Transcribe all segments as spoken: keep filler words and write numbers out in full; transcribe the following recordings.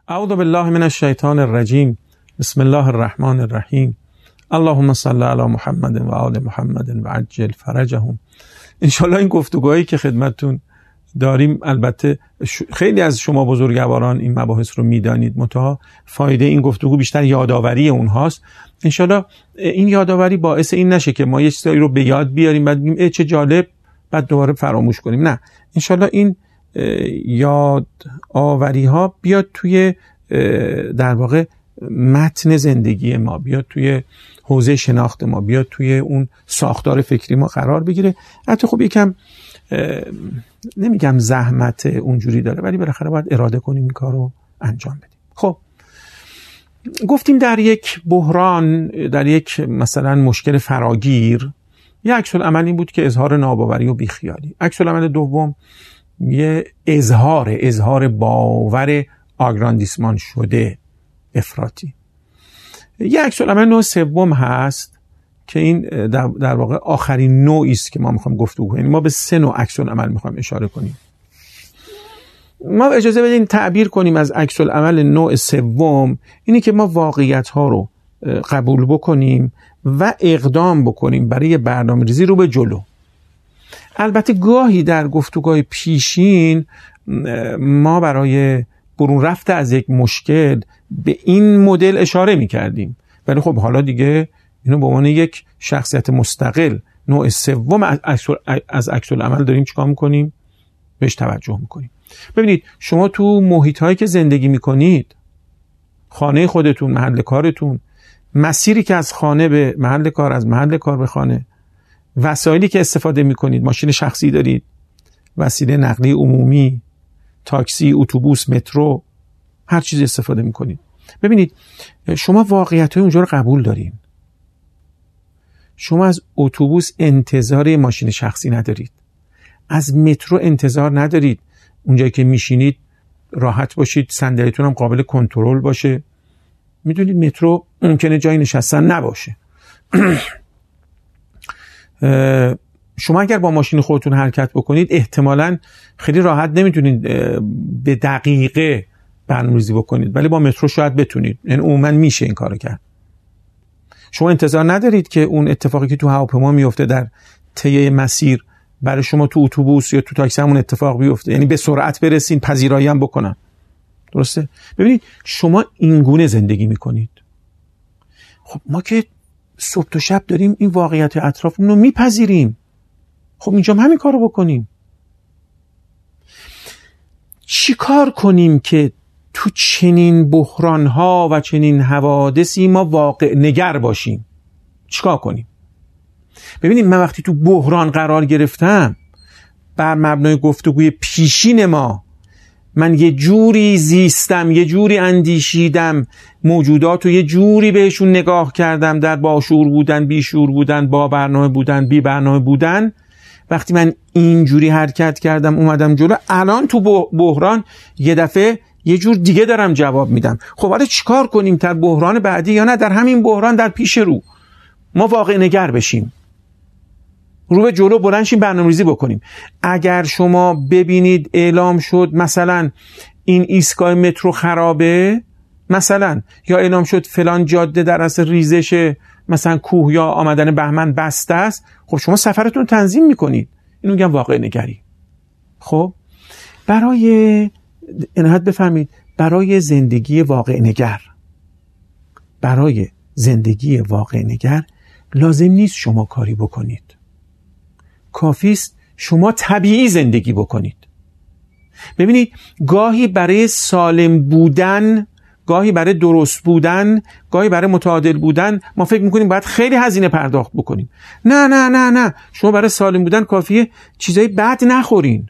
اعوذ بالله من الشیطان الرجیم. بسم الله الرحمن الرحیم. اللهم صل علی محمد و آل محمد و عجل فرجهم. انشالله این گفتگوهایی که خدمتتون داریم، البته خیلی از شما بزرگواران این مباحث رو میدانید، منتها فایده این گفتگو بیشتر یادآوری اونهاست. انشالله این یادآوری باعث این نشه که ما یه چیزایی رو به یاد بیاریم بعد بگیم ای چه جالب بعد دوباره فراموش کنیم. نه، انشالله این یادآوری ها بیاد توی در واقع متن زندگی ما، بیاد توی حوزه شناخت ما، بیاد توی اون ساختار فکری ما قرار بگیره. حتی خب یکم نمیگم زحمت اونجوری داره، ولی بالاخره باید اراده کنیم این کار رو انجام بدیم. خب گفتیم در یک بحران، در یک مثلا مشکل فراگیر، یک عکس العمل این بود که اظهار ناباوری و بیخیالی. عکس العمل دوم یه اظهار اظهار باور آگراندیسمان شده افراطی. یک عکس العمل نوع سوم هست که این در, در واقع آخرین نوعی است که ما میخوام گفتگو کنیم. ما به سه نوع عکس العمل میخوام اشاره کنیم. ما اجازه بدین تعبیر کنیم از عکس العمل نوع سوم اینی که ما واقعیت ها رو قبول بکنیم و اقدام بکنیم برای برنامه‌ریزی رو به جلو. البته گاهی در گفتگوهای پیشین ما برای برون رفته از یک مشکل به این مدل اشاره می کردیم، ولی خب حالا دیگه اینو به عنوان یک شخصیت مستقل نوع سوم از عکس العمل داریم چیکار میکنیم؟ بهش توجه میکنیم. ببینید شما تو محیط هایی که زندگی میکنید، خانه خودتون، محل کارتون، مسیری که از خانه به محل کار، از محل کار به خانه، وسایلی که استفاده میکنید، ماشین شخصی دارید، وسیله نقلیه عمومی، تاکسی، اتوبوس، مترو، هر چیز استفاده میکنید. ببینید شما واقعیت‌های اونجا رو قبول دارین. شما از اتوبوس انتظار ماشین شخصی ندارید، از مترو انتظار ندارید اونجایی که میشینید راحت باشید، صندلیتون هم قابل کنترل باشه. میدونید مترو ممکنه جای نشستن نباشه. شما اگر با ماشین خودتون حرکت بکنید احتمالاً خیلی راحت نمیتونید به دقیقه برنامه‌ریزی بکنید، ولی با مترو شاید بتونید. یعنی عموما میشه این کارو کرد. شما انتظار ندارید که اون اتفاقی که تو هواپیما میفته در طی مسیر برای شما تو اتوبوس یا تو تاکسی همون اتفاق بیفته، یعنی به سرعت برسین، پذیرایی هم بکنن. درسته؟ ببینید شما این گونه زندگی میکنید. خب ما که صبح تا شب داریم این واقعیت اطرافمون رو میپذیریم. خب اینجا هم همین کارو بکنیم. چی کار کنیم که تو چنین بحران‌ها و چنین حوادثی ما واقع نگر باشیم؟ چی کار کنیم؟ ببینید من وقتی تو بحران قرار گرفتم، بر مبنای گفتگوی پیشین ما، من یه جوری زیستم، یه جوری اندیشیدم، موجودات رو یه جوری بهشون نگاه کردم، در باشعور بودن، بیشعور بودن، با برنامه بودن، بی برنامه بودن. وقتی من اینجوری حرکت کردم اومدم جلو، الان تو بحران یه دفعه یه جور دیگه دارم جواب میدم. خب حالا چیکار کنیم در بحران بعدی، یا نه در همین بحران در پیش رو ما واقع نگر بشیم، رو به جلو بلند شیم، برنامه‌ریزی بکنیم. اگر شما ببینید اعلام شد مثلا این ایستگاه مترو خرابه مثلا، یا اعلام شد فلان جاده در اثر ریزش مثلا کوه یا آمدن بهمن بسته است، خب شما سفرتون تنظیم میکنید. اینو میگم واقع نگری. خب برای عنایت بفرمایید، برای زندگی واقع نگر، برای زندگی واقع نگر لازم نیست شما کاری بکنید، کافیست شما طبیعی زندگی بکنید. ببینید گاهی برای سالم بودن، گاهی برای درست بودن، گاهی برای متعادل بودن ما فکر میکنیم باید خیلی هزینه پرداخت بکنیم. نه نه نه نه، شما برای سالم بودن کافیه چیزای بد نخورین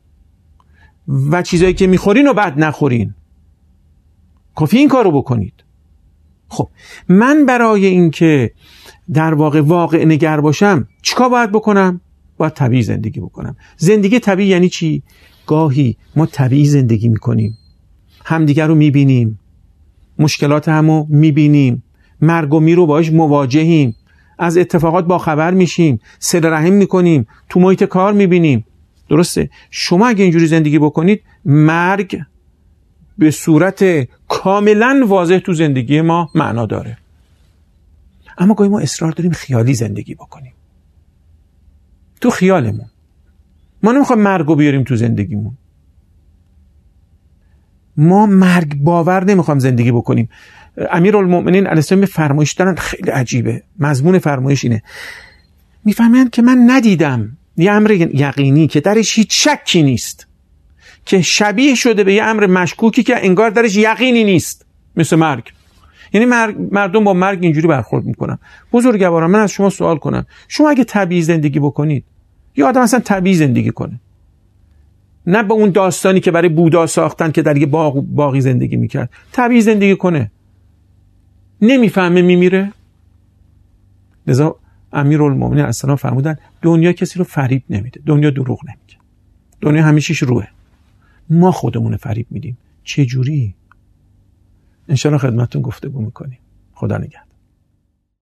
و چیزایی که میخورین رو بد نخورین، کافیه این کارو بکنید. خب من برای اینکه در واقع واقع نگر باشم چیکار باید بکنم؟ باید طبیعی زندگی بکنم. زندگی طبیعی یعنی چی؟ گاهی ما طبیعی زندگی میکنیم، همدیگر رو میبینیم، مشکلات همو میبینیم، مرگ و میر رو باهاش مواجهیم، از اتفاقات با خبر میشیم، صله رحم میکنیم، تو محیط کار میبینیم. درسته؟ شما اگه اینجوری زندگی بکنید مرگ به صورت کاملا واضح تو زندگی ما معنا داره. اما گاهی ما اصرار داریم خیالی زندگی بکنیم، تو خیالمون. ما نمیخوایم مرگ رو بیاریم تو زندگیمون، ما مرگ باور نمیخوایم زندگی بکنیم. امیرالمؤمنین علیه السلام فرمایش دارن خیلی عجیبه. مضمون فرمایش اینه، میفهمن که من ندیدم یه امر یقینی که درش هیچ شکی نیست که شبیه شده به یه امر مشکوکی که انگار درش یقینی نیست، مثل مرگ. یعنی مرگ، مردم با مرگ اینجوری برخورد میکنن. بزرگواران، من از شما سوال کنم، شما اگه طبیعی زندگی بکنید، یا آدم اصلا طبیعی زندگی کنه، نه به اون داستانی که برای بودا ساختن که در یه باغ باغی زندگی میکرد، طبیعی زندگی کنه، نمیفهمه میمیره؟ لذا امیرالمومنین علیه السلام فرمودن دنیا کسی رو فریب نمیده، دنیا دروغ نمیگه، دنیا همیشهش روه. ما خودمون فریب میدیم. چه جوری؟ انشالله خدمتتون گفتگو میکنیم. خدا نگهدار.